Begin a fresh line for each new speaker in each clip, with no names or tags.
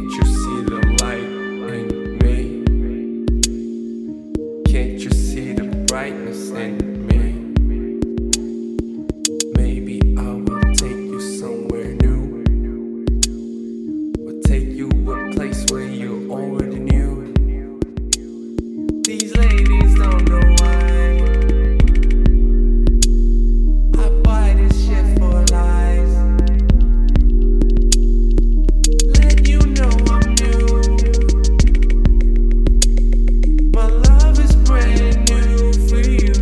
Can't you see the light in me? Can't you see the brightness in me? Maybe I will take you somewhere new, or take you a place where you already knew. These ladies don't know why I buy this shit for lies. Let you know I'm new. My love is brand new for you.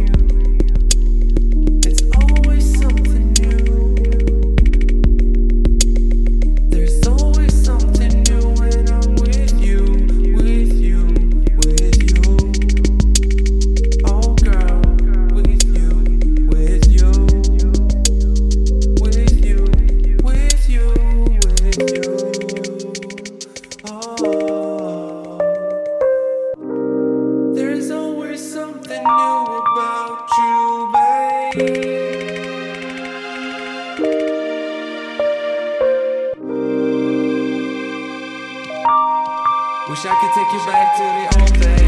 It's always something new. There's always something new when I'm with you, with you, with you. Oh girl, with you, with you, with you, with you, with you. Oh, there's always something new about you, babe. Wish I could take you back to the old days.